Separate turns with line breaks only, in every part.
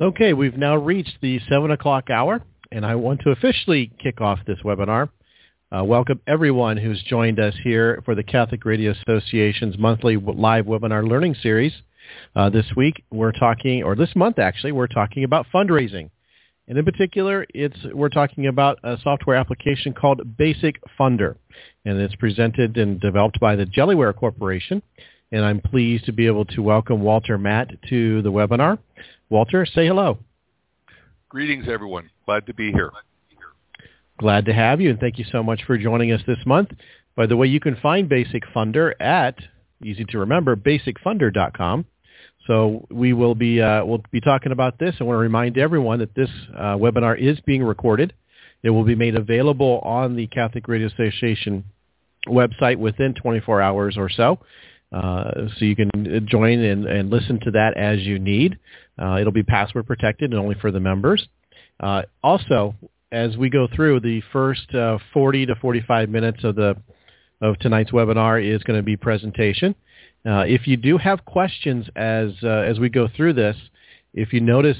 Okay, we've now reached the 7 o'clock hour, and I want to officially kick off this webinar. Welcome everyone who's joined us here for the Catholic Radio Association's monthly live webinar learning series. This week we're talking, or this month actually, we're talking about fundraising. And in particular, we're talking about a software application called Basic Funder. And it's presented and developed by the Jellyware Corporation. And I'm pleased to be able to welcome Walter Matt to the webinar. Walter, say hello.
Greetings, everyone. Glad to be here.
Glad to have you, and thank you so much for joining us this month. By the way, you can find Basic Funder at, easy to remember, basicfunder.com. So we'll be talking about this. I want to remind everyone that this webinar is being recorded. It will be made available on the Catholic Radio Association website within 24 hours or so. So you can join and listen to that as you need. It'll be password protected and only for the members. Also, as we go through, the first 40 to 45 minutes of tonight's webinar is going to be presentation. If you do have questions as we go through this, if you notice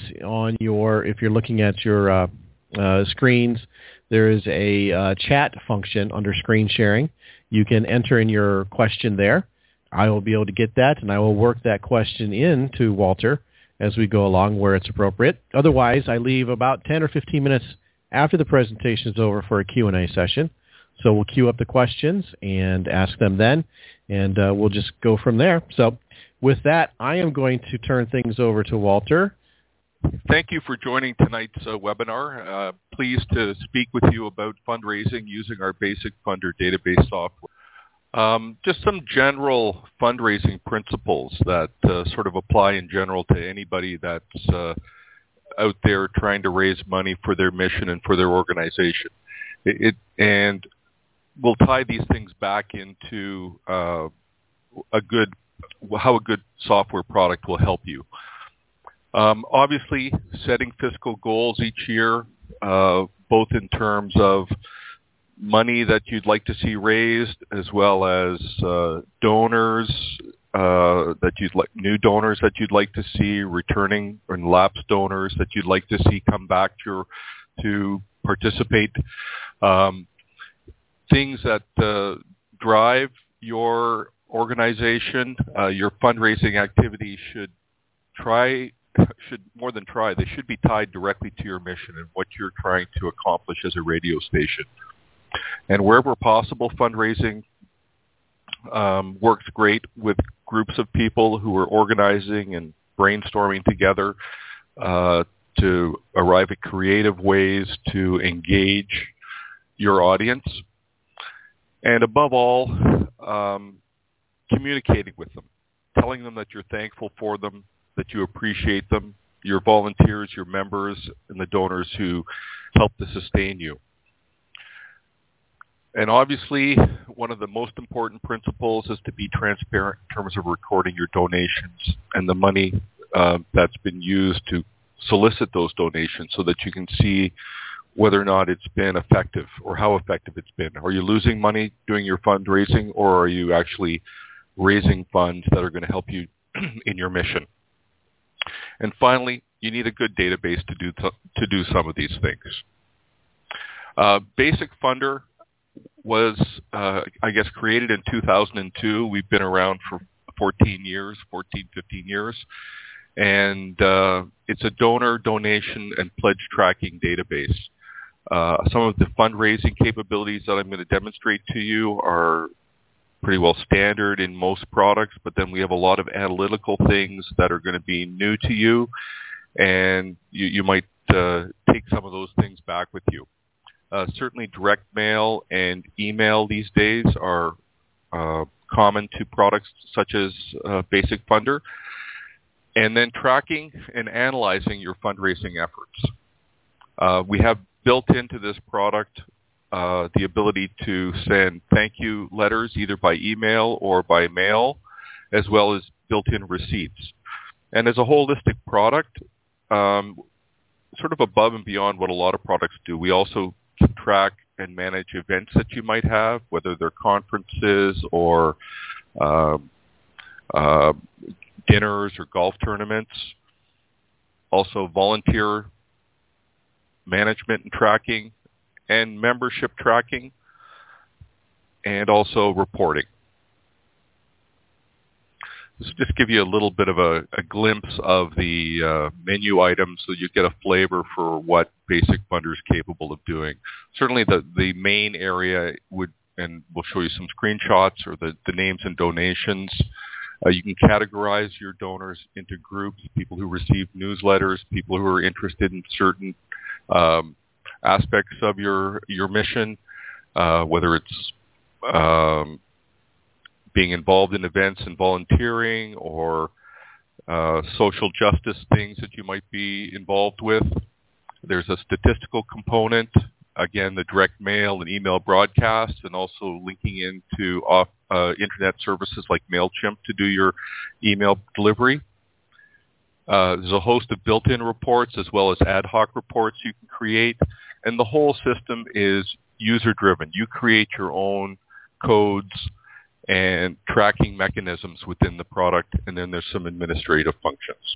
if you're looking at your screens, there is a chat function under screen sharing. You can enter in your question there. I will be able to get that, and I will work that question in to Walter as we go along where it's appropriate. Otherwise, I leave about 10 or 15 minutes after the presentation is over for a Q&A session. So we'll queue up the questions and ask them then, and we'll just go from there. So with that, I am going to turn things over to Walter.
Thank you for joining tonight's webinar. Pleased to speak with you about fundraising using our Basic Funder database software. Just some general fundraising principles that sort of apply in general to anybody that's out there trying to raise money for their mission and for their organization. And we'll tie these things back into how a good software product will help you. Obviously, setting fiscal goals each year, both in terms of money that you'd like to see raised, as well as donors new donors that you'd like to see, returning and lapsed donors that you'd like to see come back to participate. Things that drive your organization, your fundraising activities should more than try. They should be tied directly to your mission and what you're trying to accomplish as a radio station. And wherever possible, fundraising works great with groups of people who are organizing and brainstorming together to arrive at creative ways to engage your audience. And above all, communicating with them, telling them that you're thankful for them, that you appreciate them, your volunteers, your members, and the donors who help to sustain you. And obviously, one of the most important principles is to be transparent in terms of recording your donations and the money that's been used to solicit those donations so that you can see whether or not it's been effective or how effective it's been. Are you losing money doing your fundraising, or are you actually raising funds that are going to help you in your mission? And finally, you need a good database to do some of these things. Basic Funder was, created in 2002. We've been around for 15 years. And it's a donor, donation, and pledge tracking database. Some of the fundraising capabilities that I'm going to demonstrate to you are pretty well standard in most products, but then we have a lot of analytical things that are going to be new to you, and you might take some of those things back with you. Certainly direct mail and email these days are common to products such as Basic Funder. And then tracking and analyzing your fundraising efforts. We have built into this product the ability to send thank you letters either by email or by mail, as well as built-in receipts. And as a holistic product, sort of above and beyond what a lot of products do, we also can track and manage events that you might have, whether they're conferences or dinners or golf tournaments. also volunteer management and tracking, and membership tracking, and also reporting. This will just give you a little bit of a glimpse of the menu items so you get a flavor for what Basic Funder is capable of doing. Certainly the main area would, and we'll show you some screenshots, or the names and donations. You can categorize your donors into groups: people who receive newsletters, people who are interested in certain aspects of your mission, whether it's being involved in events and volunteering, or social justice things that you might be involved with. There's a statistical component, again, the direct mail and email broadcasts, and also linking into internet services like MailChimp to do your email delivery. There's a host of built-in reports as well as ad hoc reports you can create, and the whole system is user-driven. You create your own codes and tracking mechanisms within the product, and then there's some administrative functions.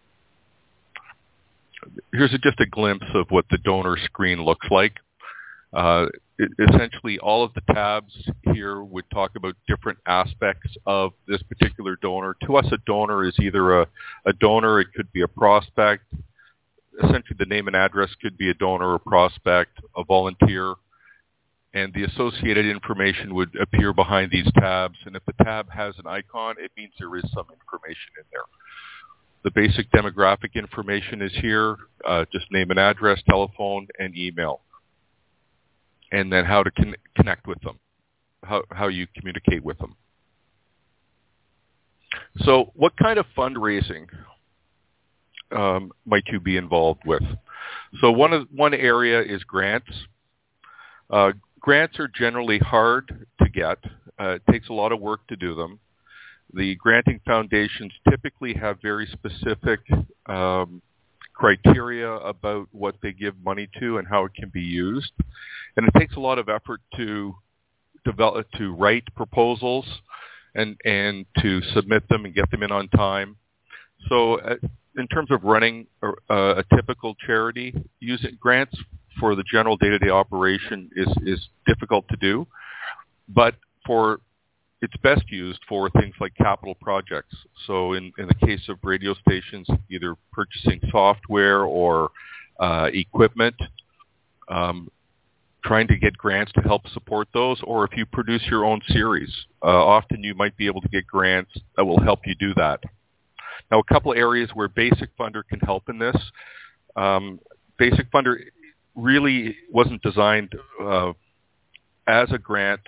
Here's just a glimpse of what the donor screen looks like. Essentially, all of the tabs here would talk about different aspects of this particular donor. To us, a donor is either a donor, it could be a prospect. Essentially, the name and address could be a donor, a prospect, a volunteer, and the associated information would appear behind these tabs. And if the tab has an icon, it means there is some information in there. The basic demographic information is here, just name and address, telephone, and email. And then how to connect with them, how you communicate with them. So what kind of fundraising might you be involved with? So one area is grants. Grants are generally hard to get. It takes a lot of work to do them. The granting foundations typically have very specific criteria about what they give money to and how it can be used. And it takes a lot of effort to write proposals and to submit them and get them in on time. So in terms of running a typical charity, using grants for the general day-to-day operation is difficult to do, but it's best used for things like capital projects. So in the case of radio stations, either purchasing software or equipment, trying to get grants to help support those, or if you produce your own series, often you might be able to get grants that will help you do that. Now, a couple of areas where Basic Funder can help in this. Basic Funder really wasn't designed as a grant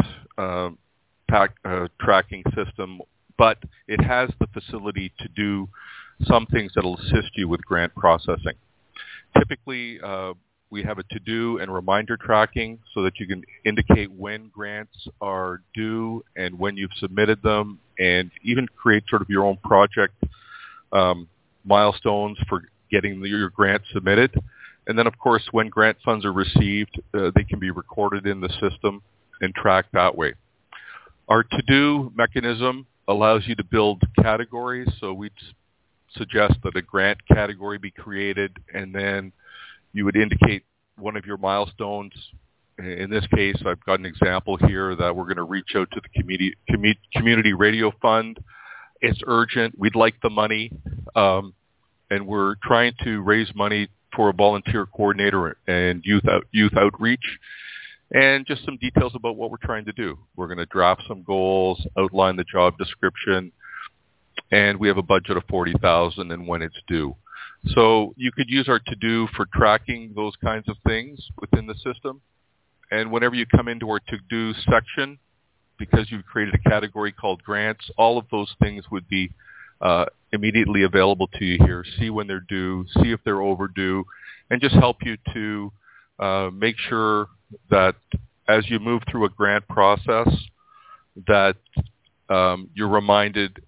tracking system, but it has the facility to do some things that will assist you with grant processing. Typically, we have a to-do and reminder tracking so that you can indicate when grants are due and when you've submitted them, and even create sort of your own project milestones for getting your grant submitted. And then, of course, when grant funds are received, they can be recorded in the system and tracked that way. Our to-do mechanism allows you to build categories, so we'd suggest that a grant category be created, and then you would indicate one of your milestones. In this case, I've got an example here that we're going to reach out to the Community Radio Fund. It's urgent. We'd like the money, and we're trying to raise money for a volunteer coordinator and youth outreach. And just some details about what we're trying to do. We're going to draft some goals, outline the job description, and we have a budget of $40,000 and when it's due. So you could use our to-do for tracking those kinds of things within the system. And whenever you come into our to-do section, because you've created a category called grants, all of those things would be immediately available to you here. See when they're due, see if they're overdue, and just help you to make sure that as you move through a grant process, that you're reminded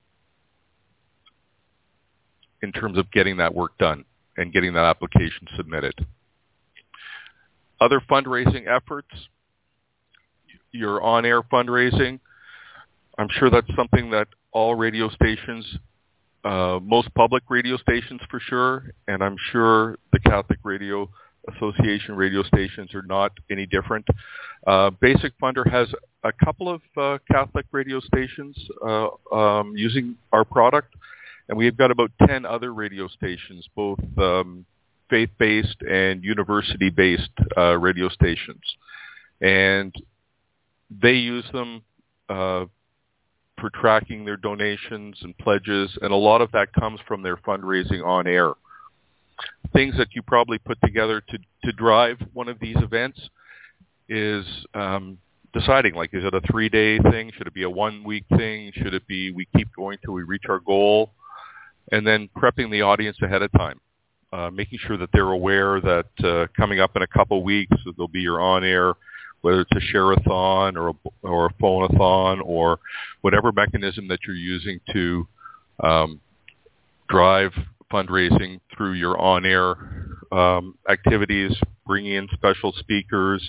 in terms of getting that work done and getting that application submitted. Other fundraising efforts, your on-air fundraising. I'm sure that's something that all radio stations most public radio stations for sure, and I'm sure the Catholic Radio Association radio stations are not any different. Basic Funder has a couple of Catholic radio stations using our product, and we've got about 10 other radio stations, both faith-based and university-based radio stations. And they use them for tracking their donations and pledges, and a lot of that comes from their fundraising on air. Things that you probably put together to drive one of these events is deciding, like, is it a 3-day thing? Should it be a 1-week thing? Should it be we keep going till we reach our goal? And then prepping the audience ahead of time, making sure that they're aware that coming up in a couple of weeks there'll be your on-air, whether it's a share-a-thon or a phone-a-thon or whatever mechanism that you're using to drive fundraising through your on-air activities, bringing in special speakers,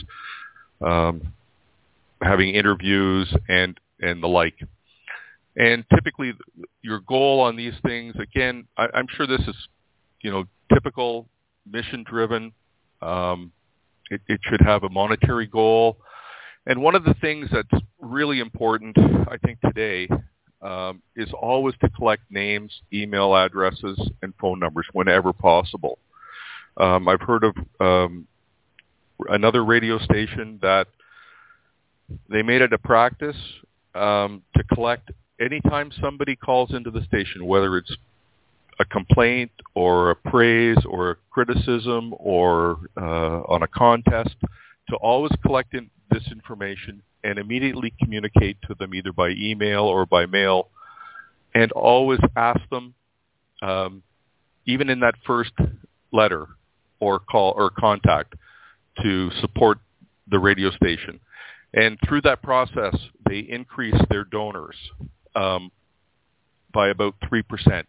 having interviews, and the like. And typically, your goal on these things, again, I'm sure this is, typical mission-driven. It should have a monetary goal. And one of the things that's really important, I think, today is always to collect names, email addresses, and phone numbers whenever possible. I've heard of another radio station that they made it a practice to collect anytime somebody calls into the station, whether it's a complaint or a praise or a criticism or on a contest, to always collect this information and immediately communicate to them either by email or by mail, and always ask them, even in that first letter or call or contact, to support the radio station. And through that process, they increase their donors by about 3%.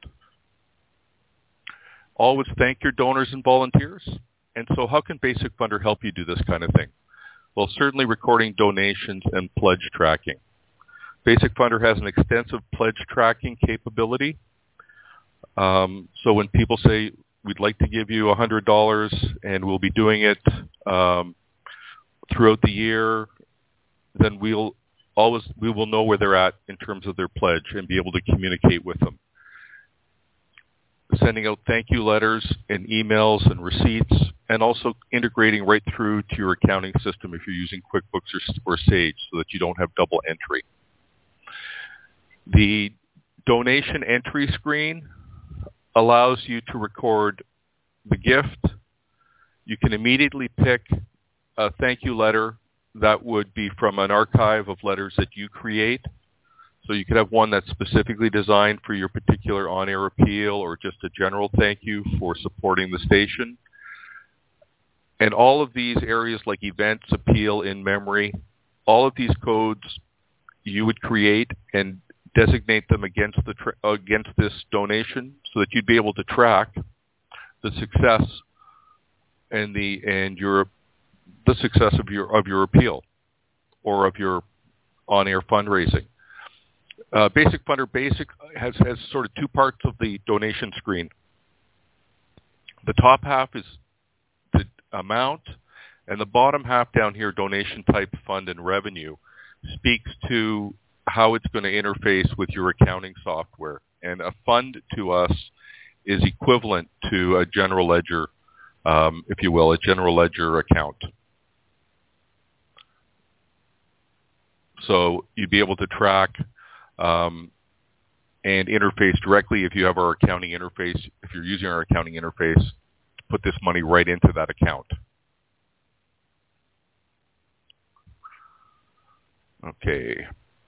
Always thank your donors and volunteers. And so how can Basic Funder help you do this kind of thing? Well, certainly recording donations and pledge tracking. Basic Funder has an extensive pledge tracking capability. So when people say, we'd like to give you $100 and we'll be doing it throughout the year, then we will know where they're at in terms of their pledge and be able to communicate with them. Sending out thank you letters and emails and receipts, and also integrating right through to your accounting system if you're using QuickBooks or Sage, so that you don't have double entry. The donation entry screen allows you to record the gift. You can immediately pick a thank you letter that would be from an archive of letters that you create. So you could have one that's specifically designed for your particular on-air appeal, or just a general thank you for supporting the station. And all of these areas like events, appeal, in memory, all of these codes you would create and designate them against this donation, so that you'd be able to track the success and the success of your appeal or of your on-air fundraising. Basic Funder has sort of two parts of the donation screen. The top half is the amount, and the bottom half down here, donation type, fund, and revenue, speaks to how it's going to interface with your accounting software. And a fund to us is equivalent to a general ledger, if you will, a general ledger account. So you'd be able to track and interface directly if you have our accounting interface, if you're using our accounting interface, to put this money right into that account. Okay.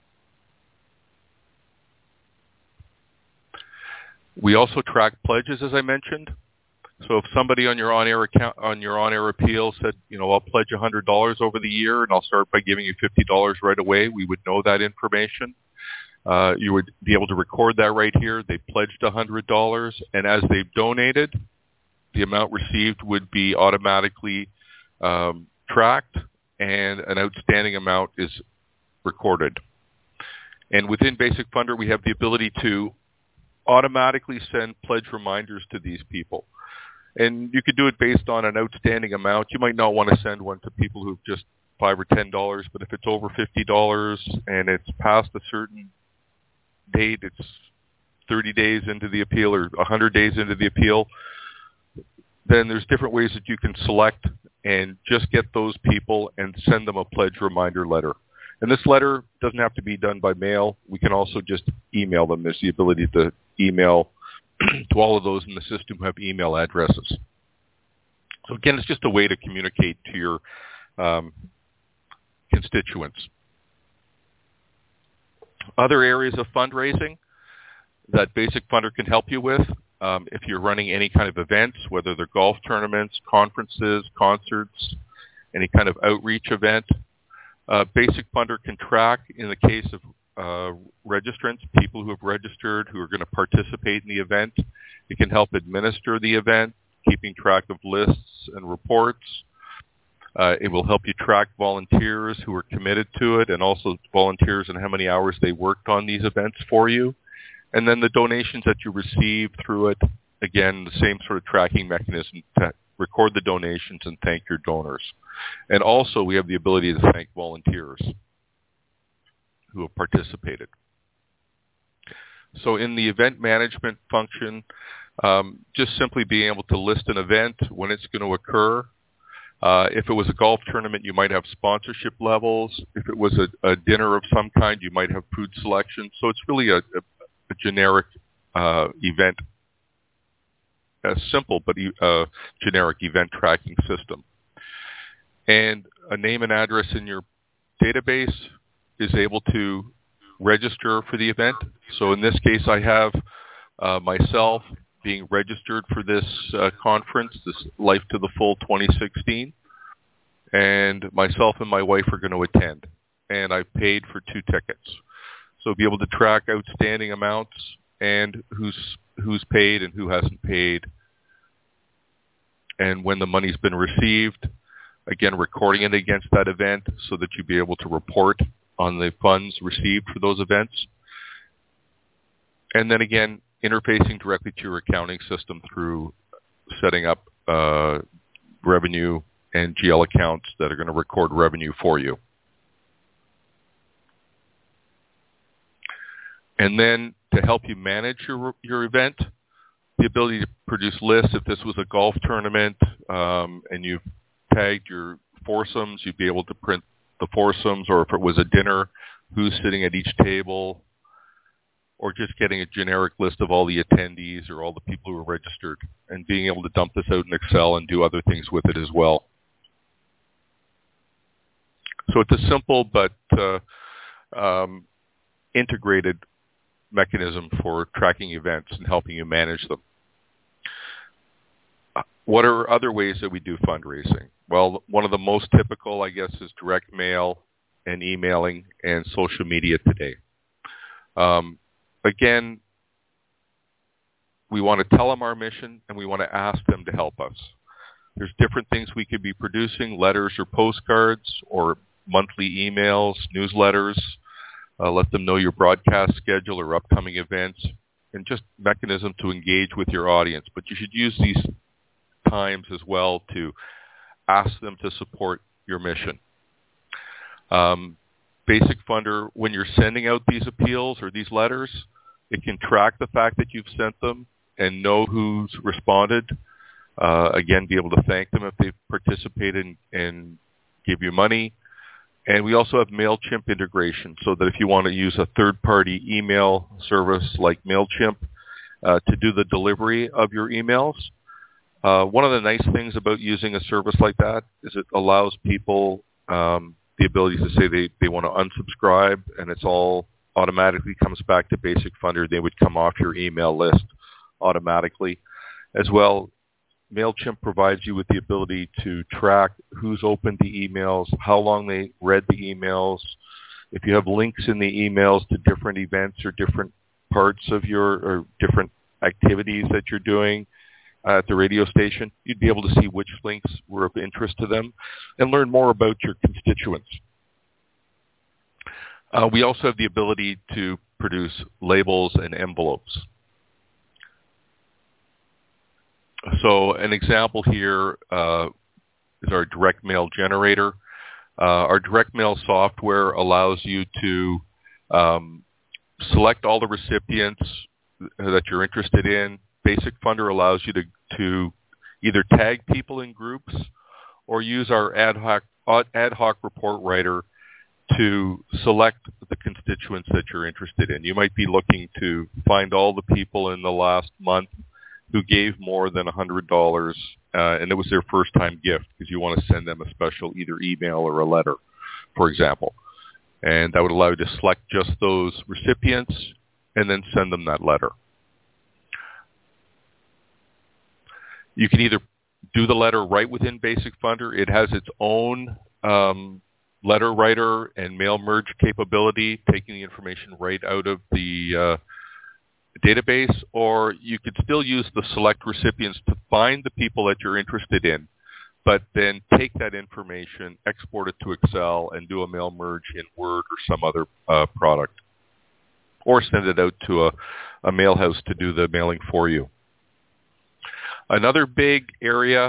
We also track pledges, as I mentioned. So if somebody on your on-air account, on your on-air appeal said, I'll pledge $100 over the year and I'll start by giving you $50 right away, we would know that information. You would be able to record that right here. They pledged $100, and as they've donated, the amount received would be automatically tracked, and an outstanding amount is recorded. And within Basic Funder, we have the ability to automatically send pledge reminders to these people. And you could do it based on an outstanding amount. You might not want to send one to people who've just $5 or $10, but if it's over $50 and it's past a certain date, it's 30 days into the appeal or 100 days into the appeal, then there's different ways that you can select and just get those people and send them a pledge reminder letter. And this letter doesn't have to be done by mail. We can also just email them. There's the ability to email to all of those in the system who have email addresses. So again, it's just a way to communicate to your constituents. Other areas of fundraising that Basic Funder can help you with, if you're running any kind of events, whether they're golf tournaments, conferences, concerts, any kind of outreach event, Basic Funder can track, in the case of registrants, people who have registered who are going to participate in the event. It can help administer the event, keeping track of lists and reports. It will help you track volunteers who are committed to it and also volunteers and how many hours they worked on these events for you. And then the donations that you receive through it, again, the same sort of tracking mechanism to record the donations and thank your donors. And also we have the ability to thank volunteers who have participated. So in the event management function, just simply being able to list an event, when it's going to occur. If it was a golf tournament, you might have sponsorship levels. If it was a dinner of some kind, you might have food selection. So it's really a generic event, a simple but generic event tracking system. And a name and address in your database is able to register for the event. So in this case, I have myself being registered for this conference, this Life to the Full 2016, and myself and my wife are going to attend. And I paid for 2 tickets. So be able to track outstanding amounts and who's paid and who hasn't paid, and when the money's been received. Again, recording it against that event so that you'll be able to report on the funds received for those events. And then again, interfacing directly to your accounting system through setting up revenue and GL accounts that are going to record revenue for you. And then to help you manage your event, the ability to produce lists. If this was a golf tournament and you've tagged your foursomes, you'd be able to print the foursomes, or if it was a dinner, who's sitting at each table, or just getting a generic list of all the attendees or all the people who are registered, and being able to dump this out in Excel and do other things with it as well. So it's a simple but integrated mechanism for tracking events and helping you manage them. What are other ways that we do fundraising? Well, one of the most typical, I guess, is direct mail and emailing and social media today. Again, we want to tell them our mission and we want to ask them to help us. There's different things we could be producing, letters or postcards or monthly emails, newsletters. Let them know your broadcast schedule or upcoming events, and just mechanism to engage with your audience. But you should use these times as well to ask them to support your mission. Basic Funder, when you're sending out these appeals or these letters, it can track the fact that you've sent them and know who's responded. Again, be able to thank them if they've participated and give you money. And we also have MailChimp integration, so that if you want to use a third-party email service like MailChimp to do the delivery of your emails, one of the nice things about using a service like that is it allows people the ability to say they want to unsubscribe, and it's all automatically comes back to Basic Funder. They would come off your email list automatically. As well, MailChimp provides you with the ability to track who's opened the emails, how long they read the emails. If you have links in the emails to different events or different parts of or different activities that you're doing at the radio station, you'd be able to see which links were of interest to them and learn more about your constituents. We also have the ability to produce labels and envelopes. So an example here is our direct mail generator. Our direct mail software allows you to select all the recipients that you're interested in. Basic Funder allows you to either tag people in groups or use our ad hoc report writer to select the constituents that you're interested in. You might be looking to find all the people in the last month who gave more than $100, and it was their first-time gift because you want to send them a special either email or a letter, for example. And that would allow you to select just those recipients and then send them that letter. You can either do the letter right within Basic Funder. It has its own letter writer and mail merge capability, taking the information right out of the database, or you could still use the select recipients to find the people that you're interested in, but then take that information, export it to Excel, and do a mail merge in Word or some other product, or send it out to a mail house to do the mailing for you. Another big area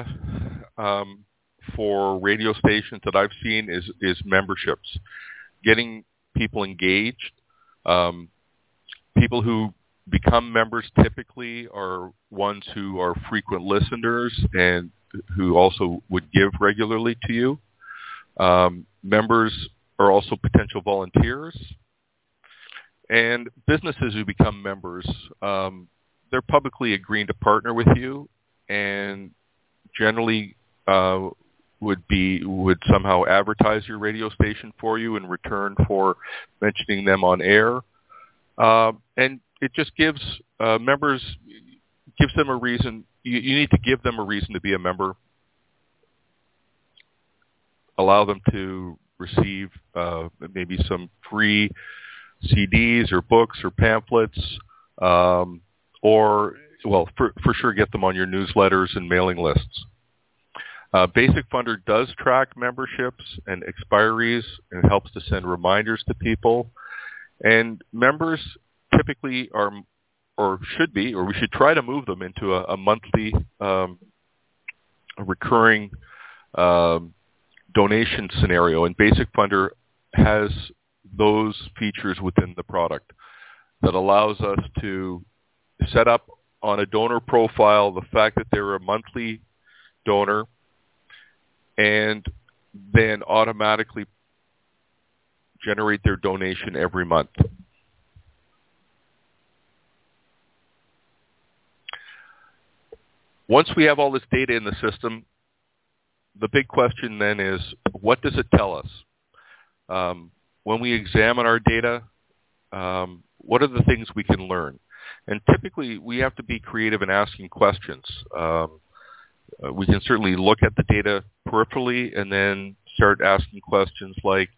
for radio stations that I've seen is memberships, getting people engaged. People who become members typically are ones who are frequent listeners and who also would give regularly to you. Members are also potential volunteers. And businesses who become members, they're publicly agreeing to partner with you and generally would somehow advertise your radio station for you in return for mentioning them on air. And it just gives members, gives them a reason. You need to give them a reason to be a member. Allow them to receive maybe some free CDs or books or pamphlets, or, well, for sure get them on your newsletters and mailing lists. Basic Funder does track memberships and expiries and helps to send reminders to people. And members typically are, or should be, or we should try to move them into a monthly, a recurring donation scenario. And Basic Funder has those features within the product that allows us to set up on a donor profile the fact that they're a monthly donor and then automatically generate their donation every month. Once we have all this data in the system, the big question then is, what does it tell us? When we examine our data, what are the things we can learn? And typically, we have to be creative in asking questions. We can certainly look at the data peripherally and then start asking questions like,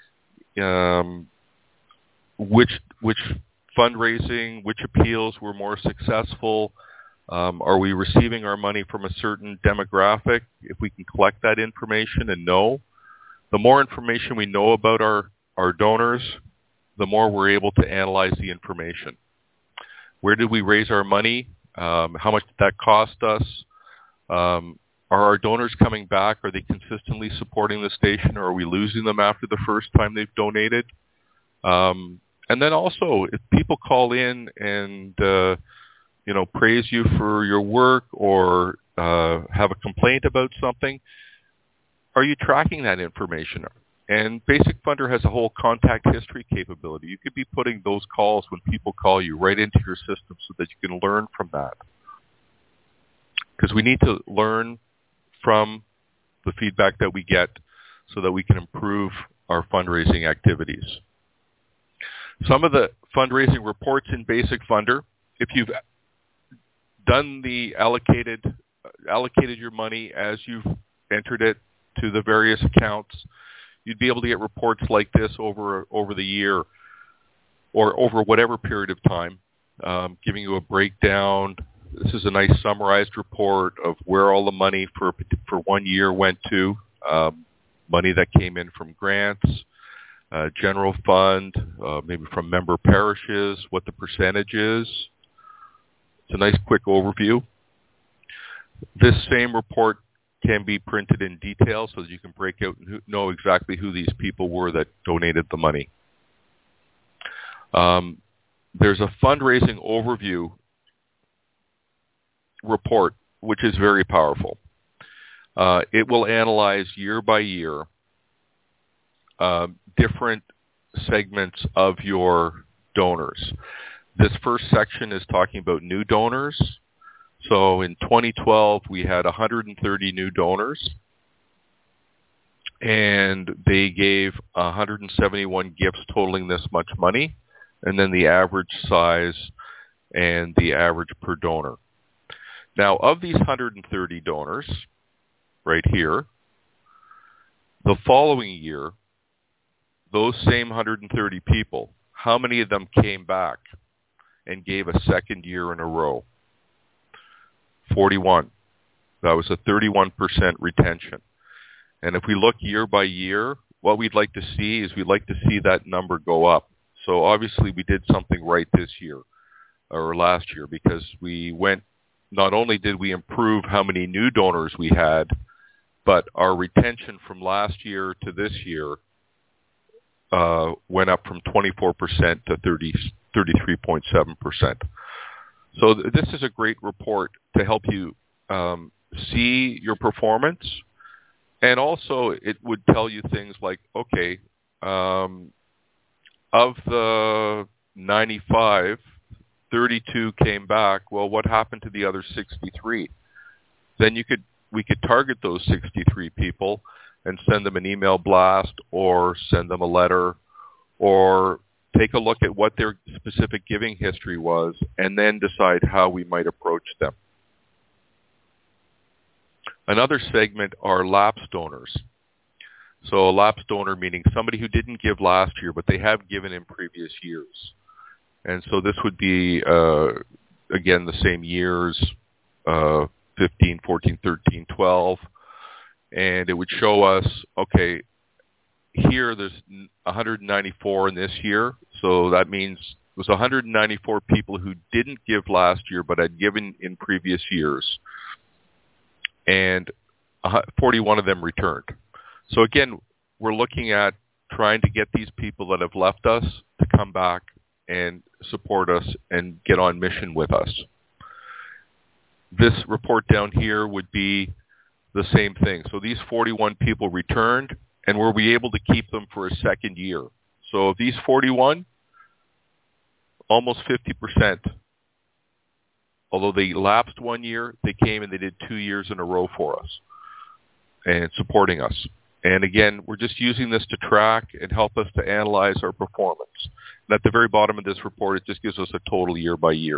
which fundraising, which appeals were more successful? Are we receiving our money from a certain demographic? If we can collect that information and know, the more information we know about our donors, the more we're able to analyze the information. Where did we raise our money? How much did that cost us? Are our donors coming back? Are they consistently supporting the station, or are we losing them after the first time they've donated? And then also, if people call in and praise you for your work or have a complaint about something, are you tracking that information? And Basic Funder has a whole contact history capability. You could be putting those calls when people call you right into your system so that you can learn from that. Because we need to learn from the feedback that we get so that we can improve our fundraising activities. Some of the fundraising reports in Basic Funder, if you've done the allocated your money as you've entered it to the various accounts, you'd be able to get reports like this over the year or over whatever period of time, giving you a breakdown. This is a nice summarized report of where all the money for 1 year went to, money that came in from grants, general fund, maybe from member parishes, what the percentage is. It's a nice quick overview. This same report can be printed in detail so that you can break out and know exactly who these people were that donated the money. There's a fundraising overview report, which is very powerful. It will analyze year by year different segments of your donors. This first section is talking about new donors. So in 2012, we had 130 new donors, and they gave 171 gifts totaling this much money, and then the average size and the average per donor. Now, of these 130 donors, right here, the following year, those same 130 people, how many of them came back and gave a second year in a row? 41. That was a 31% retention. And if we look year by year, what we'd like to see is we'd like to see that number go up. So obviously we did something right this year or last year, because we went, not only did we improve how many new donors we had, but our retention from last year to this year went up from 24% to 33.7%. So this is a great report to help you see your performance. And also it would tell you things like, okay, of the 95, 32 came back. Well, what happened to the other 63? Then we could target those 63 people and send them an email blast or send them a letter or take a look at what their specific giving history was and then decide how we might approach them. Another segment are lapsed donors. So a lapsed donor meaning somebody who didn't give last year, but they have given in previous years. And so this would be, again, the same years, 15, 14, 13, 12. And it would show us, okay, here there's 194 in this year. So that means it was 194 people who didn't give last year but had given in previous years. And 41 of them returned. So again, we're looking at trying to get these people that have left us to come back and support us and get on mission with us. This report down here would be the same thing. So these 41 people returned, and we'll be able to keep them for a second year. So of these 41, almost 50%, although they lapsed 1 year, they came and they did 2 years in a row for us and supporting us. And again, we're just using this to track and help us to analyze our performance. And at the very bottom of this report, it just gives us a total year by year.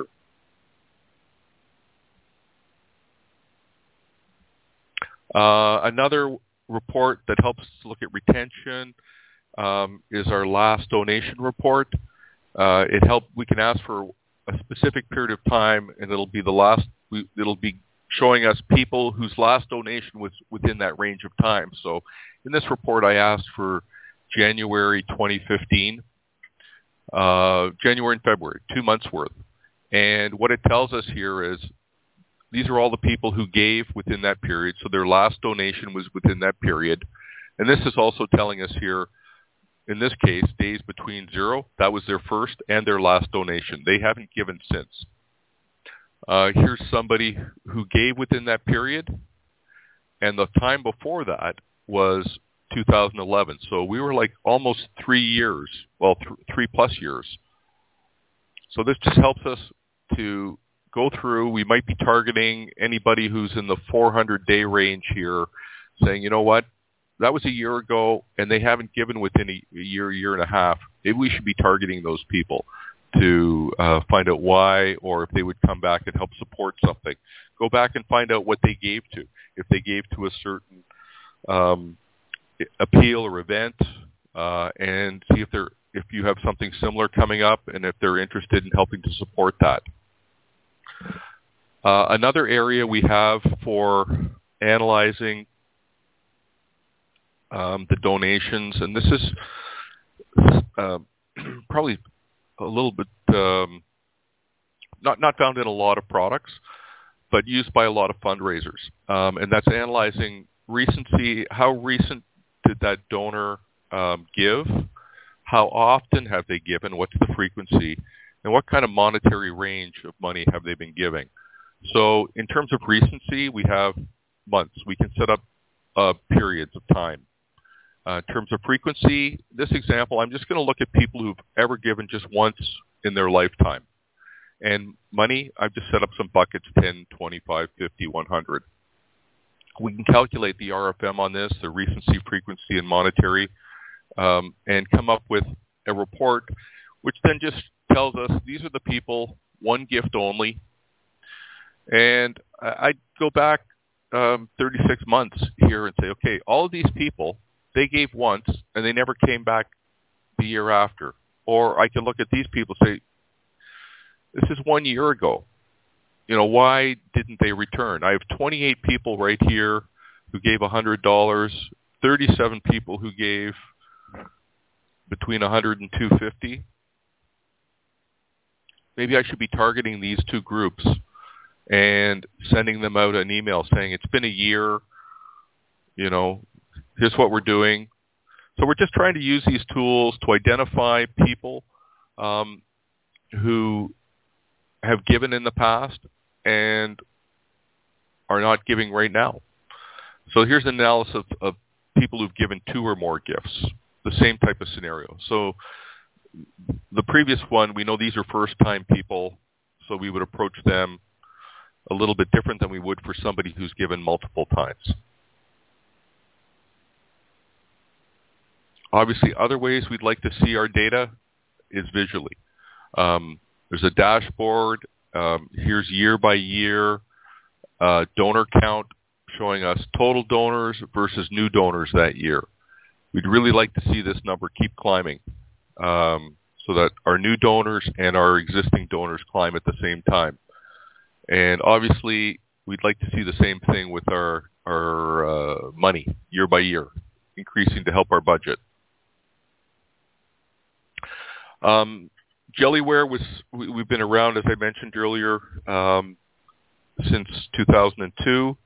Another report that helps us to look at retention is our last donation report. We can ask for a specific period of time, and it'll be it'll be showing us people whose last donation was within that range of time. So in this report, I asked for January 2015, January and February, 2 months worth. And what it tells us here is these are all the people who gave within that period. So their last donation was within that period. And this is also telling us here, in this case, days between 0, that was their first and their last donation. They haven't given since. Here's somebody who gave within that period, and the time before that was 2011. So we were like almost 3 years, well, 3+ years. So this just helps us to go through. We might be targeting anybody who's in the 400-day range here, saying, you know what, that was a year ago, and they haven't given within a year and a half. Maybe we should be targeting those people to find out why, or if they would come back and help support something. Go back and find out what they gave to. If they gave to a certain appeal or event, and see if you have something similar coming up, and if they're interested in helping to support that. Another area we have for analyzing the donations, and this is probably a little bit not found in a lot of products, but used by a lot of fundraisers. And that's analyzing recency. How recent did that donor give? How often have they given? What's the frequency? And what kind of monetary range of money have they been giving? So in terms of recency, we have months. We can set up periods of time. In terms of frequency, this example, I'm just going to look at people who've ever given just once in their lifetime. And money, I've just set up some buckets, 10, 25, 50, 100. We can calculate the RFM on this, the recency, frequency, and monetary, and come up with a report which then just tells us these are the people, one gift only. And I go back 36 months here and say, okay, all of these people, they gave once and they never came back the year after. Or I can look at these people and say, this is 1 year ago. Why didn't they return? I have 28 people right here who gave $100, 37 people who gave between $100 and $250. Maybe I should be targeting these two groups and sending them out an email saying, it's been a year, here's what we're doing. So we're just trying to use these tools to identify people who have given in the past and are not giving right now. So here's an analysis of people who've given 2 or more gifts, the same type of scenario. So the previous one, we know these are first-time people, so we would approach them a little bit different than we would for somebody who's given multiple times. Obviously, other ways we'd like to see our data is visually. There's a dashboard. Here's year by year donor count showing us total donors versus new donors that year. We'd really like to see this number keep climbing so that our new donors and our existing donors climb at the same time. And obviously, we'd like to see the same thing with our money year by year, increasing to help our budget. Jellyware we've been around, as I mentioned earlier, since 2002.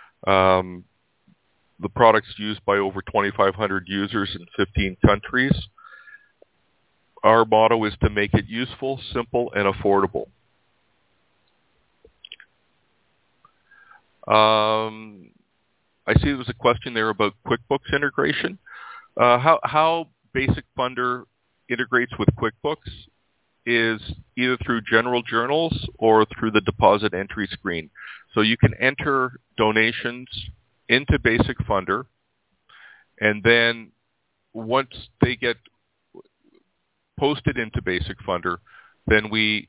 The product's used by over 2,500 users in 15 countries. Our motto is to make it useful, simple, and affordable. I see there was a question there about QuickBooks integration. How Basic Funder integrates with QuickBooks is either through general journals or through the deposit entry screen. So you can enter donations into Basic Funder, and then once they get posted into Basic Funder, then we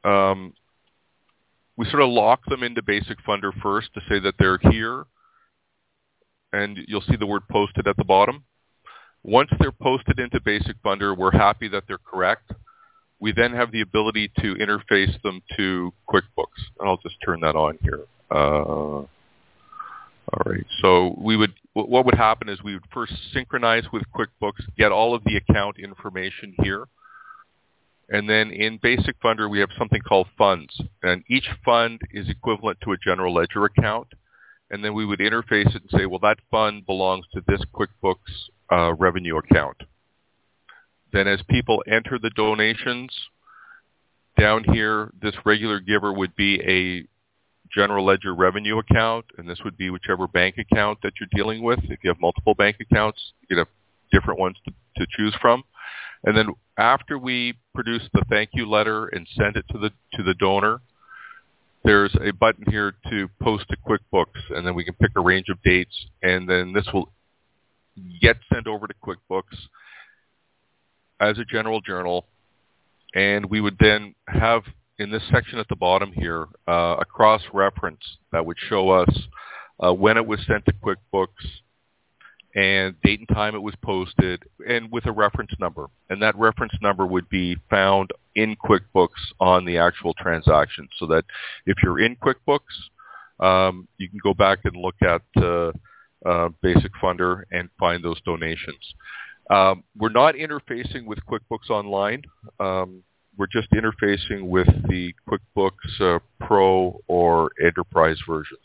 sort of lock them into Basic Funder first to say that they're here, and you'll see the word posted at the bottom. Once they're posted into Basic Funder, we're happy that they're correct. We then have the ability to interface them to QuickBooks. And I'll just turn that on here. All right. So what would happen is we would first synchronize with QuickBooks, get all of the account information here. And then in Basic Funder, we have something called funds. And each fund is equivalent to a general ledger account. And then we would interface it and say, well, that fund belongs to this QuickBooks revenue account. Then as people enter the donations, down here, this regular giver would be a general ledger revenue account, and this would be whichever bank account that you're dealing with. If you have multiple bank accounts, you could have different ones to choose from. And then after we produce the thank you letter and send it to the donor, there's a button here to post to QuickBooks, and then we can pick a range of dates, and then this will get sent over to QuickBooks as a general journal, and we would then have in this section at the bottom here a cross-reference that would show us when it was sent to QuickBooks and date and time it was posted, and with a reference number. And that reference number would be found in QuickBooks on the actual transaction, so that if you're in QuickBooks, you can go back and look at Basic Funder and find those donations. We're not interfacing with QuickBooks Online. we're just interfacing with the QuickBooks Pro or Enterprise versions.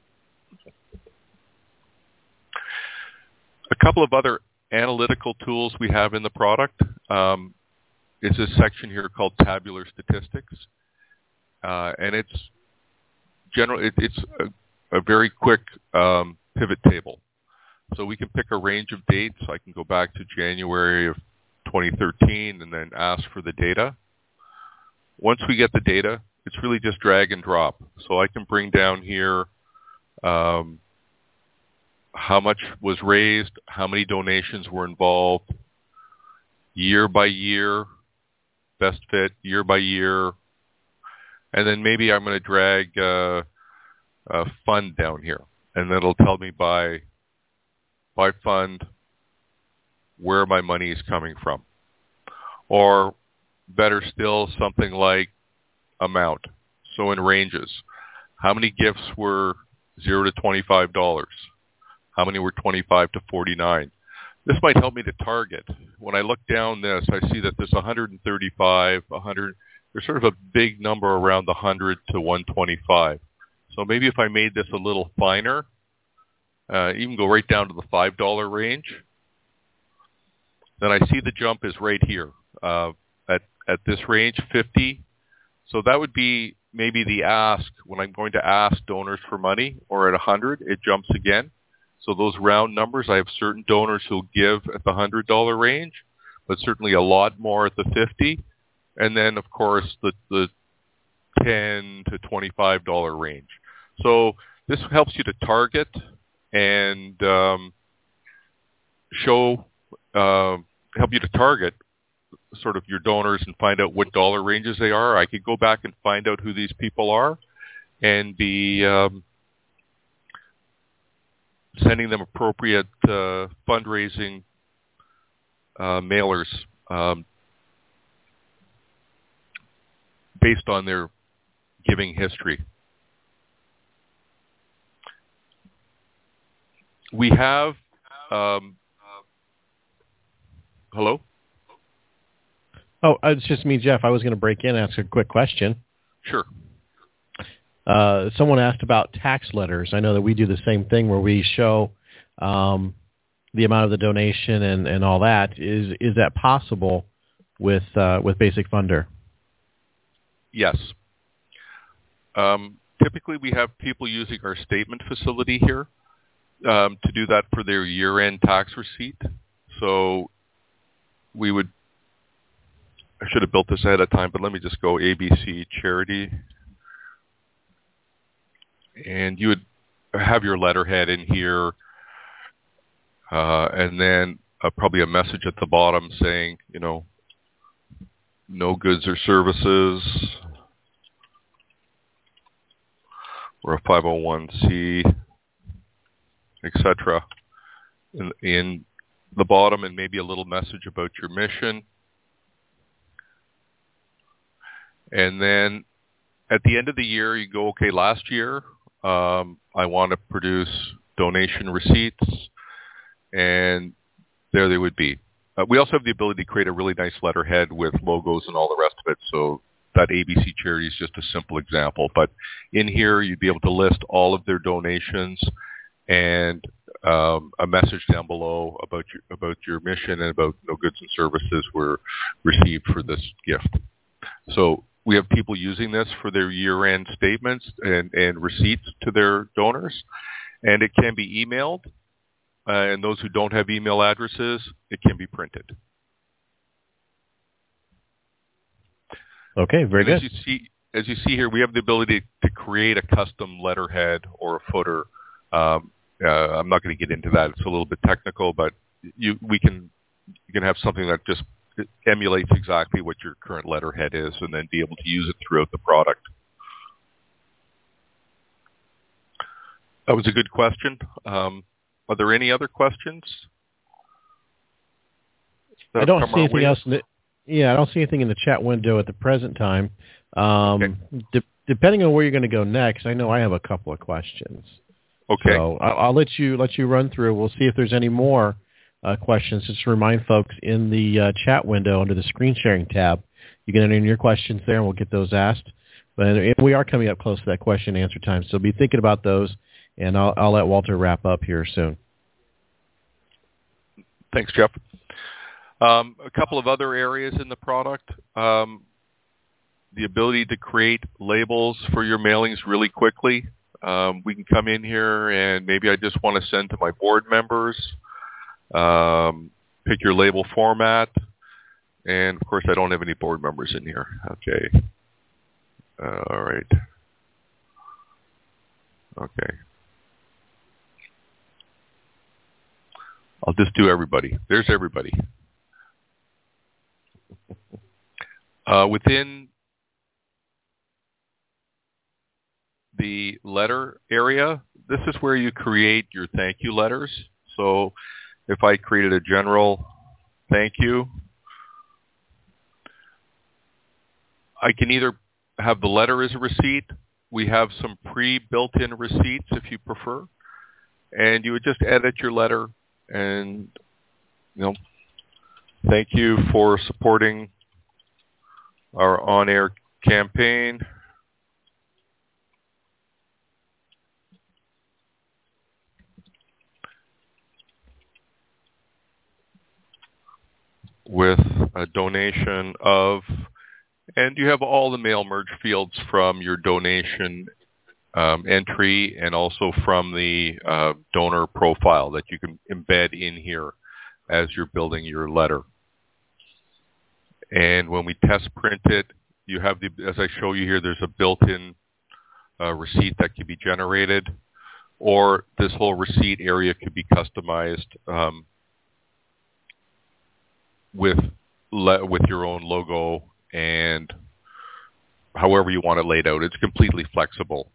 A couple of other analytical tools we have in the product is this section here called Tabular Statistics, and it's a very quick pivot table. So we can pick a range of dates. I can go back to January of 2013 and then ask for the data. Once we get the data, it's really just drag and drop. So I can bring down here how much was raised, how many donations were involved, year by year, best fit, year by year, and then maybe I'm going to drag a fund down here, and then it'll tell me by fund where my money is coming from. Or better still, something like amount. So in ranges, how many gifts were $0 to $25? How many were 25 to 49? This might help me to target. When I look down this, I see that there's 135, 100. There's sort of a big number around the 100 to 125. So maybe if I made this a little finer, even go right down to the $5 range, then I see the jump is right here at this range, 50. So that would be maybe the ask when I'm going to ask donors for money, or at 100, it jumps again. So those round numbers, I have certain donors who'll give at the $100 range, but certainly a lot more at the 50. And then, of course, the $10 to $25 range. So this helps you to target and help you to target sort of your donors and find out what dollar ranges they are. I could go back and find out who these people are and be sending them appropriate fundraising mailers based on their giving history. We have, hello?
Oh, it's just me, Jeff. I was going to break in and ask a quick question.
Sure.
Someone asked about tax letters. I know that we do the same thing where we show the amount of the donation and all that. Is that possible with Basic Funder?
Yes. Typically, we have people using our statement facility here to do that for their year-end tax receipt. So I should have built this ahead of time, but let me just go ABC Charity. And you would have your letterhead in here, and then probably a message at the bottom saying, no goods or services, or a 501c, etc. In the bottom, and maybe a little message about your mission. And then at the end of the year, you go, okay, last year, I want to produce donation receipts, and there they would be. We also have the ability to create a really nice letterhead with logos and all the rest of it, so that ABC Charity is just a simple example. But in here, you'd be able to list all of their donations and a message down below about your mission and about no goods and services were received for this gift. So we have people using this for their year-end statements and receipts to their donors, and it can be emailed. And those who don't have email addresses, it can be printed.
Okay, very good.
As you see here, we have the ability to create a custom letterhead or a footer. I'm not going to get into that; it's a little bit technical, but you can have something that just emulates exactly what your current letterhead is, and then be able to use it throughout the product. That was a good question. Are there any other questions?
I don't see anything else. I don't see anything in the chat window at the present time.
Okay.
Depending on where you're going to go next, I know I have a couple of questions.
Okay.
So I'll let you run through. We'll see if there's any more questions. Just to remind folks, in the chat window under the screen sharing tab, you can enter in your questions there, and we'll get those asked. But we are coming up close to that question and answer time, so be thinking about those, and I'll let Walter wrap up here soon.
Thanks, Jeff. A couple of other areas in the product. The ability to create labels for your mailings really quickly. We can come in here and maybe I just want to send to my board members. Pick your label format. And, of course, I don't have any board members in here. Okay. All right. Okay. I'll just do everybody. There's everybody. Within the letter area, this is where you create your thank you letters. So if I created a general thank you, I can either have the letter as a receipt. We have some pre-built-in receipts if you prefer. And you would just edit your letter and, thank you for supporting our on-air campaign. With a donation of, and you have all the mail merge fields from your donation entry and also from the donor profile that you can embed in here as you're building your letter. And when we test print it, you have the, as I show you here, there's a built-in receipt that can be generated, or this whole receipt area could be customized with your own logo and however you want it laid out. It's completely flexible.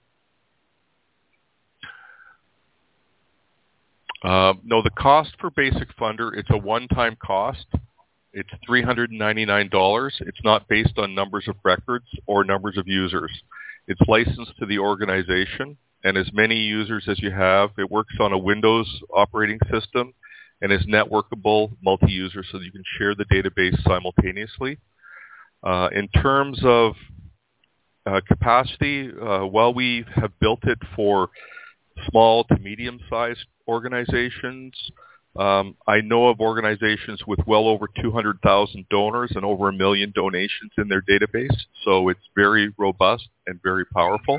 No, the cost for Basic Funder, it's a one-time cost. It's $399. It's not based on numbers of records or numbers of users. It's licensed to the organization, and as many users as you have, it works on a Windows operating system and is networkable multi-user so that you can share the database simultaneously. In terms of capacity, while we have built it for small to medium-sized organizations, I know of organizations with well over 200,000 donors and over 1 million donations in their database, so it's very robust and very powerful.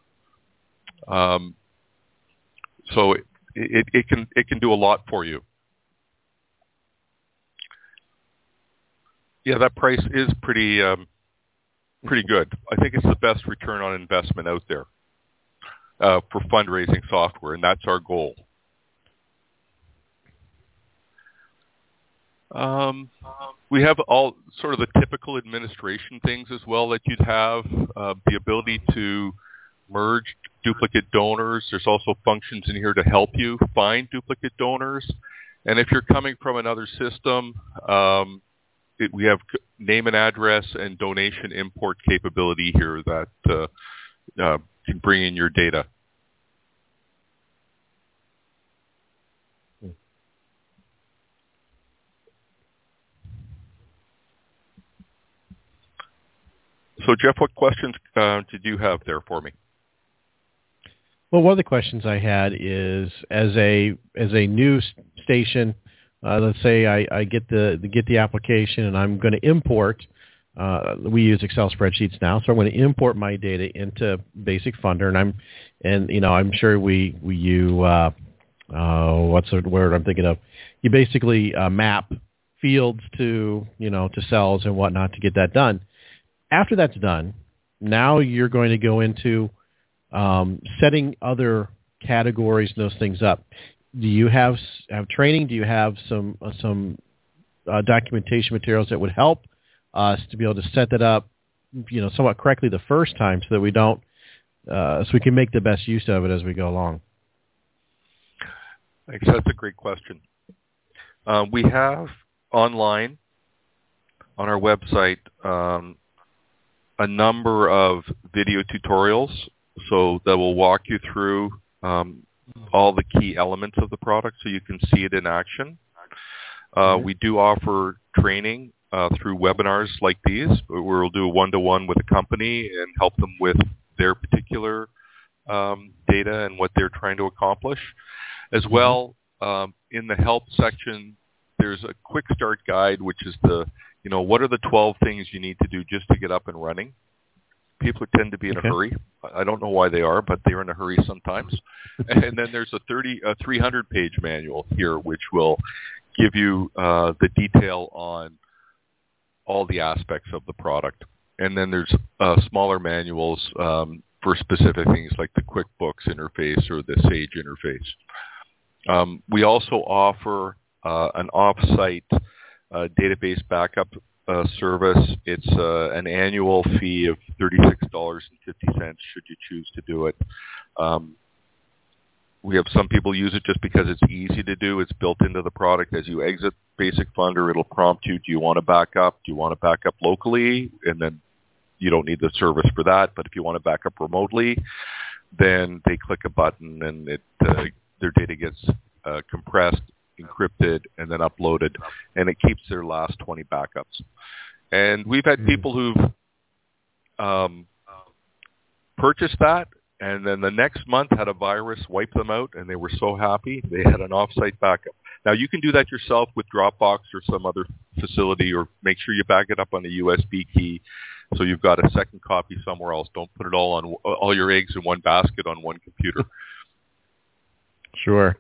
So it can do a lot for you. Yeah, that price is pretty good. I think it's the best return on investment out there for fundraising software, and that's our goal. We have all sort of the typical administration things as well that you'd have, the ability to merge duplicate donors. There's also functions in here to help you find duplicate donors. And if you're coming from another system, we have name and address and donation import capability here that can bring in your data. So, Jeff, what questions did you have there for me?
Well, one of the questions I had is, as a new station, let's say I get the application and I'm going to import. We use Excel spreadsheets now, so I'm going to import my data into Basic Funder, and I'm sure you what's the word I'm thinking of? You basically map fields to cells and whatnot to get that done. After that's done, now you're going to go into setting other categories and those things up. Do you have training? Do you have some documentation materials that would help us to be able to set that up, somewhat correctly the first time, so that we don't, so we can make the best use of it as we go along?
Thanks. That's a great question. We have online on our website a number of video tutorials, so that will walk you through all the key elements of the product so you can see it in action. We do offer training through webinars like these, where we'll do a one-to-one with a company and help them with their particular data and what they're trying to accomplish. As well, in the help section, there's a quick start guide, which is what are the 12 things you need to do just to get up and running. People tend to be in a hurry. I don't know why they are, but they're in a hurry sometimes. And then there's a 300-page manual here, which will give you the detail on all the aspects of the product. And then there's smaller manuals for specific things like the QuickBooks interface or the Sage interface. We also offer an off-site database backup service. It's an annual fee of $36.50 should you choose to do it. We have some people use it just because it's easy to do. It's built into the product. As you exit Basic Funder, it'll prompt you, do you want to back up? Do you want to back up locally? And then you don't need the service for that. But if you want to back up remotely, then they click a button and their data gets compressed, encrypted, and then uploaded, and it keeps their last 20 backups. And we've had people who've purchased that, and then the next month had a virus wipe them out, and they were so happy they had an off-site backup. Now, you can do that yourself with Dropbox or some other facility, or make sure you back it up on a USB key so you've got a second copy somewhere else. Don't put it all your eggs in one basket on one computer.
Sure.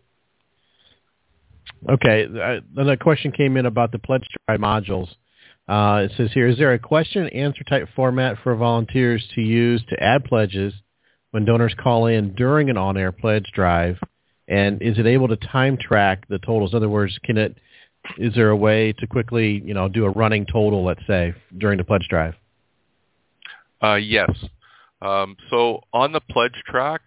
Okay, then a question came in about the Pledge Drive modules. It says here, is there a question and answer type format for volunteers to use to add pledges when donors call in during an on-air pledge drive? And is it able to time track the totals? In other words, is there a way to quickly, do a running total, let's say, during the pledge drive?
Yes. So on the pledge track,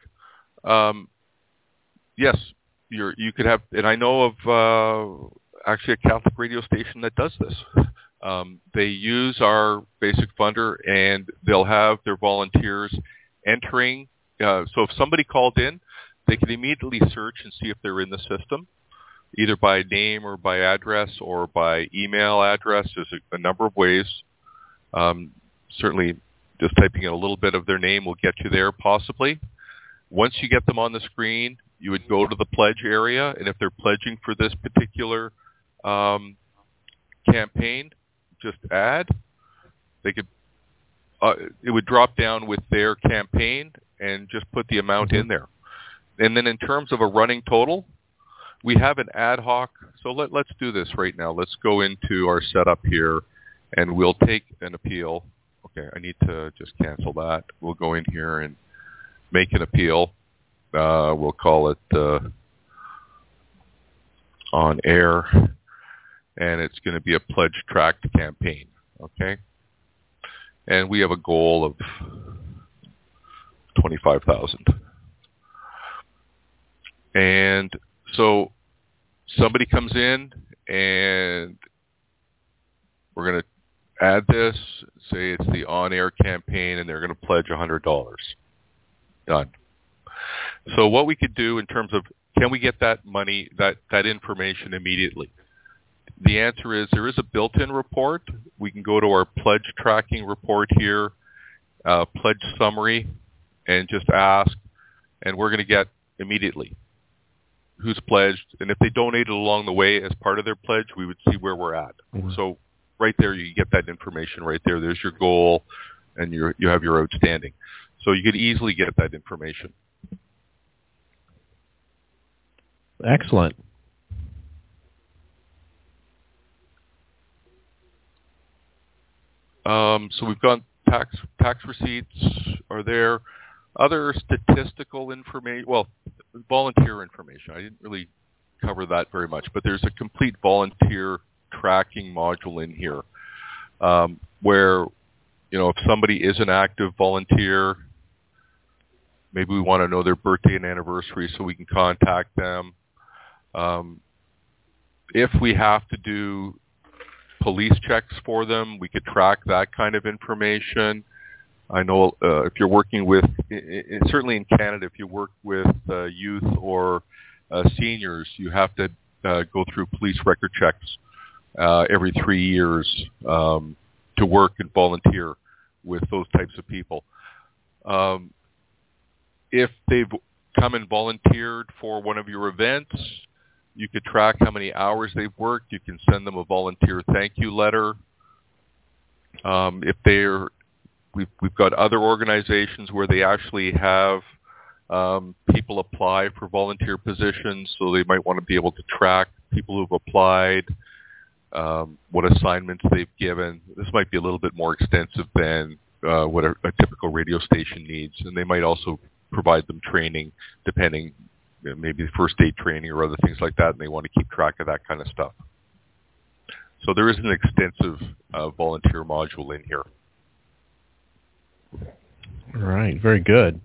yes, you could have, and I know of actually a Catholic radio station that does this. They use our Basic Funder, and they'll have their volunteers entering. So if somebody called in, they can immediately search and see if they're in the system, either by name or by address or by email address. There's a number of ways. Certainly, just typing in a little bit of their name will get you there, possibly. Once you get them on the screen, you would go to the pledge area, and if they're pledging for this particular campaign, just add. They could. It would drop down with their campaign and just put the amount in there. And then in terms of a running total, we have an ad hoc. So let's do this right now. Let's go into our setup here, and we'll take an appeal. Okay, I need to just cancel that. We'll go in here and make an appeal. We'll call it on air, and it's going to be a pledge tracked campaign. Okay, and we have a goal of 25,000. And so somebody comes in, and we're going to add this, say it's the on-air campaign, and they're going to pledge $100. Done. So what we could do in terms of, can we get that money, that information immediately? The answer is there is a built-in report. We can go to our pledge tracking report here, pledge summary, and just ask, and we're going to get immediately who's pledged. And if they donated along the way as part of their pledge, we would see where we're at. Mm-hmm. So right there, you get that information right there. There's your goal, and you have your outstanding. So you could easily get that information.
Excellent.
So we've got tax receipts are there. Other statistical information, well, volunteer information. I didn't really cover that very much, but there's a complete volunteer tracking module in here where, if somebody is an active volunteer, maybe we want to know their birthday and anniversary so we can contact them. If we have to do police checks for them, we could track that kind of information. I know if you're working with, certainly in Canada, if you work with youth or seniors, you have to go through police record checks every 3 years to work and volunteer with those types of people. If they've come and volunteered for one of your events, you could track how many hours they've worked. You can send them a volunteer thank you letter. We've got other organizations where they actually have people apply for volunteer positions, so they might want to be able to track people who've applied, what assignments they've given. This might be a little bit more extensive than what a typical radio station needs, and they might also provide them training, depending, maybe first aid training or other things like that, and they want to keep track of that kind of stuff. So there is an extensive volunteer module in here.
All right, very good.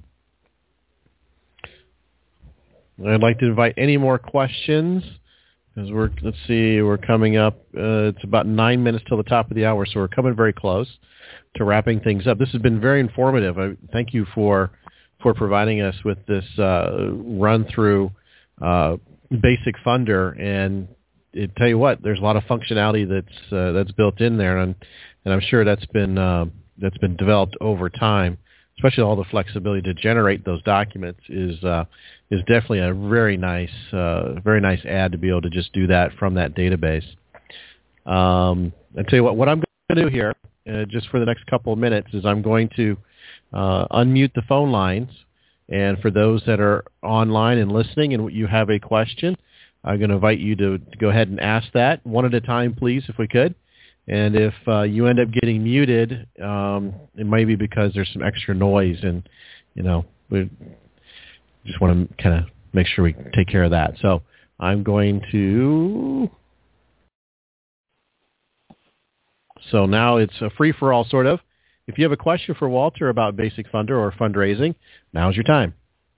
I'd like to invite any more questions, because we're coming up, it's about 9 minutes till the top of the hour, so we're coming very close to wrapping things up. This has been very informative. Thank you for providing us with this run through Basic Funder, and tell you what, there's a lot of functionality that's built in there, and I'm sure that's been developed over time. Especially all the flexibility to generate those documents is definitely a very nice add to be able to just do that from that database. I'll tell you what I'm going to do here, just for the next couple of minutes, is I'm going to unmute the phone lines, and for those that are online and listening and you have a question, I'm going to invite you to go ahead and ask that one at a time, please, if we could. And if you end up getting muted, it may be because there's some extra noise, and we just want to kind of make sure we take care of that. So I'm going to. So now it's a free for all, sort of. If you have a question for Walter about Basic Funder or fundraising, now's your time.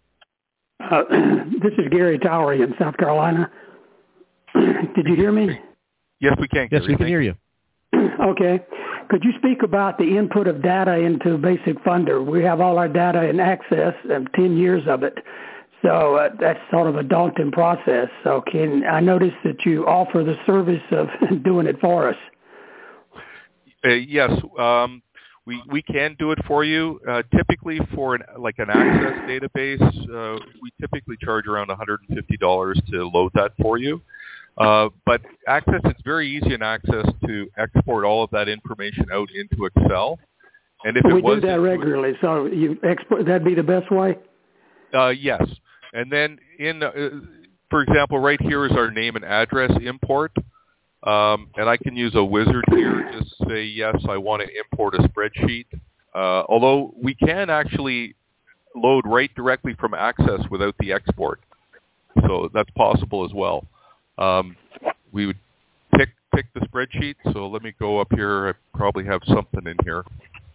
This is Gary Towery in South Carolina. Did you hear me?
Yes, we can. Gary.
Yes, we can hear you.
Okay. Could you speak about the input of data into Basic Funder? We have all our data in Access, 10 years of it. So that's sort of a daunting process. So I noticed that you offer the service of doing it for us.
Yes, we can do it for you. Typically for an Access database, we typically charge around $150 to load that for you. But Access, it's very easy in Access to export all of that information out into Excel. And if
we do that regularly, so you export, that'd be the best way?
Yes. And then for example, right here is our name and address import. And I can use a wizard here, just say, yes, I want to import a spreadsheet. Although we can actually load right directly from Access without the export. So that's possible as well. We would pick the spreadsheet. So let me go up here. I probably have something in here.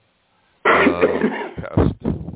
Test.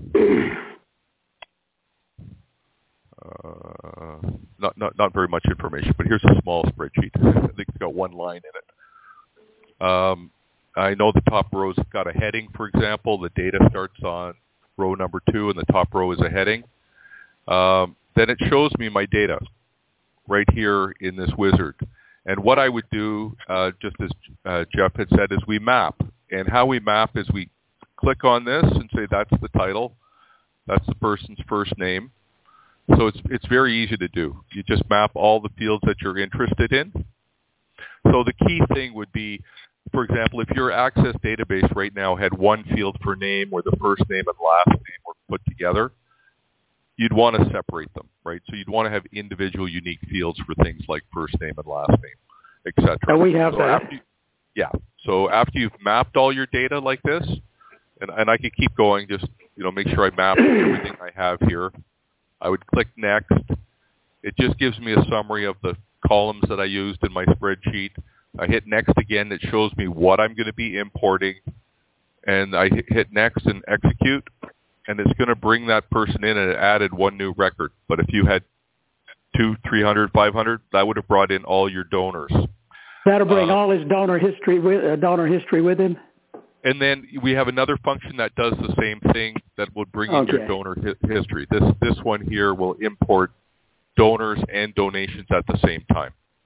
Not very much information, but here's a small spreadsheet. I think it's got one line in it. I know the top row's got a heading, for example. The data starts on row number 2, and the top row is a heading. Then it shows me my data right here in this wizard. And what I would do, just as Jeff had said, is we map. And how we map is we click on this and say that's the title. That's the person's first name. So it's very easy to do. You just map all the fields that you're interested in. So the key thing would be, for example, if your Access database right now had one field for name where the first name and last name were put together, you'd want to separate them, right? So you'd want to have individual unique fields for things like first name and last name, etc.
And we have that.
So after you've mapped all your data like this, and I could keep going, just make sure I map everything I have here. I would click Next. It just gives me a summary of the columns that I used in my spreadsheet. I hit Next again. It shows me what I'm going to be importing. And I hit Next and Execute. And it's going to bring that person in, and it added one new record. But if you had 200, 300, 500, that would have brought in all your donors.
That'll bring all his donor history with him?
And then we have another function that does the same thing that would bring in your donor history. This one here will import donors and donations at the same time.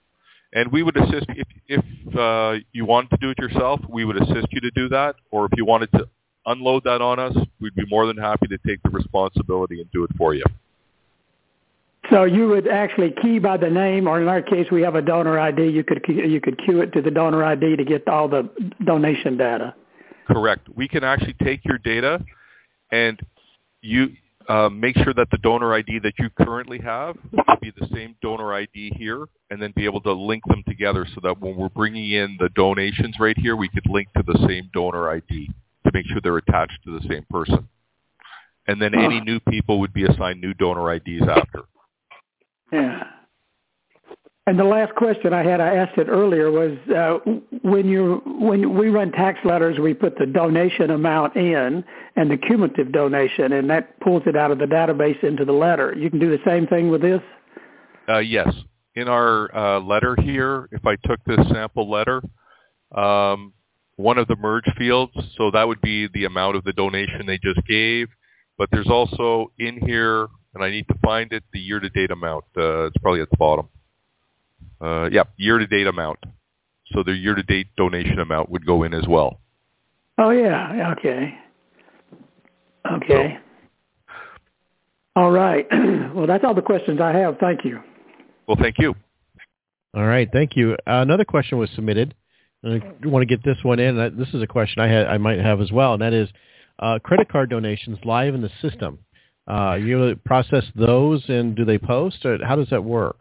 And we would assist if you wanted to do it yourself. We would assist you to do that, or if you wanted to unload that on us, we'd be more than happy to take the responsibility and do it for you.
So you would actually key by the name, or in our case, we have a donor ID. You could queue it to the donor ID to get all the donation data.
Correct. We can actually take your data and you make sure that the donor ID that you currently have will be the same donor ID here, and then be able to link them together so that when we're bringing in the donations right here, we could link to the same donor ID to make sure they're attached to the same person. And then any new people would be assigned new donor IDs after.
Yeah. And the last question I had, I asked it earlier, was when we run tax letters, we put the donation amount in and the cumulative donation, and that pulls it out of the database into the letter. You can do the same thing with this?
Yes. In our letter here, if I took this sample letter, one of the merge fields, so that would be the amount of the donation they just gave, but there's also in here, and I need to find it, the year-to-date amount. It's probably at the bottom. Year-to-date amount. So the year-to-date donation amount would go in as well.
Oh, yeah. Okay. So. All right. Well, that's all the questions I have. Thank you.
Well, thank you.
All right. Thank you. Another question was submitted. I want to get this one in. This is a question I might have as well, and that is credit card donations live in the system. You process those, and do they post, or how does that work?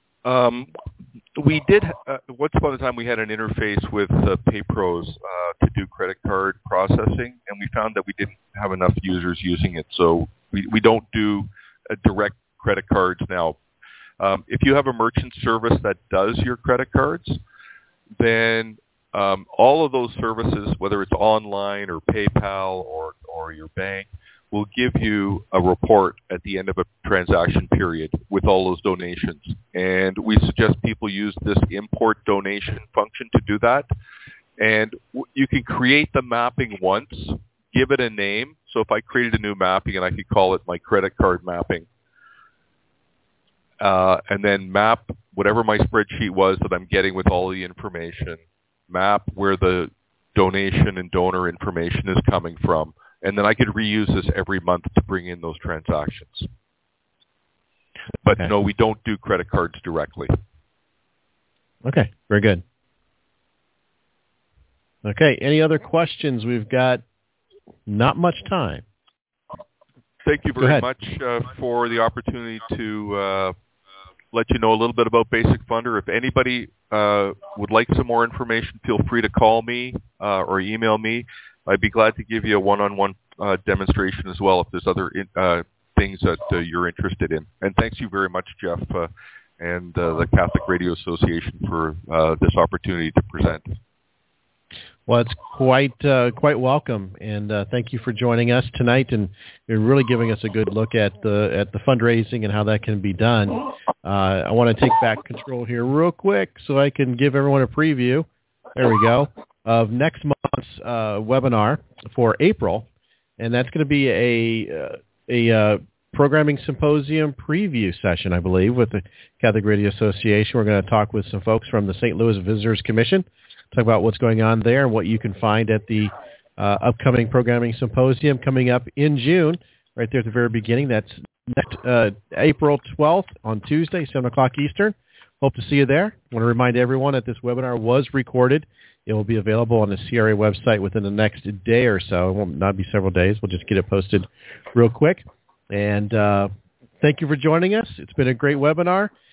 We did, once upon a time, we had an interface with PayPros to do credit card processing, and we found that we didn't have enough users using it, so we don't do direct credit cards now. If you have a merchant service that does your credit cards, then all of those services, whether it's online or PayPal or your bank, will give you a report at the end of a transaction period with all those donations. And we suggest people use this import donation function to do that. And you can create the mapping once, give it a name. So if I created a new mapping, and I could call it my credit card mapping, and then map whatever my spreadsheet was that I'm getting with all the information, map where the donation and donor information is coming from, and then I could reuse this every month to bring in those transactions. But no, we don't do credit cards directly.
Okay, very good. Okay, any other questions? We've got not much time.
Thank you very much for the opportunity to let you know a little bit about Basic Funder. If anybody would like some more information, feel free to call me or email me. I'd be glad to give you a one-on-one demonstration as well if there's other things that you're interested in. And thanks you very much, Jeff, and the Catholic Radio Association for this opportunity to present.
Well, it's quite welcome, and thank you for joining us tonight, and you're really giving us a good look at the fundraising and how that can be done. I want to take back control here real quick so I can give everyone a preview. There we go, of next month's webinar for April, and that's going to be a programming symposium preview session, I believe, with the Catholic Radio Association. We're going to talk with some folks from the St. Louis Visitors Commission, talk about what's going on there and what you can find at the upcoming programming symposium coming up in June, right there at the very beginning. That's next April 12th on Tuesday, 7 o'clock Eastern. Hope to see you there. I want to remind everyone that this webinar was recorded. It will be available on the CRA website within the next day or so. It will not be several days. We'll just get it posted real quick. And thank you for joining us. It's been a great webinar.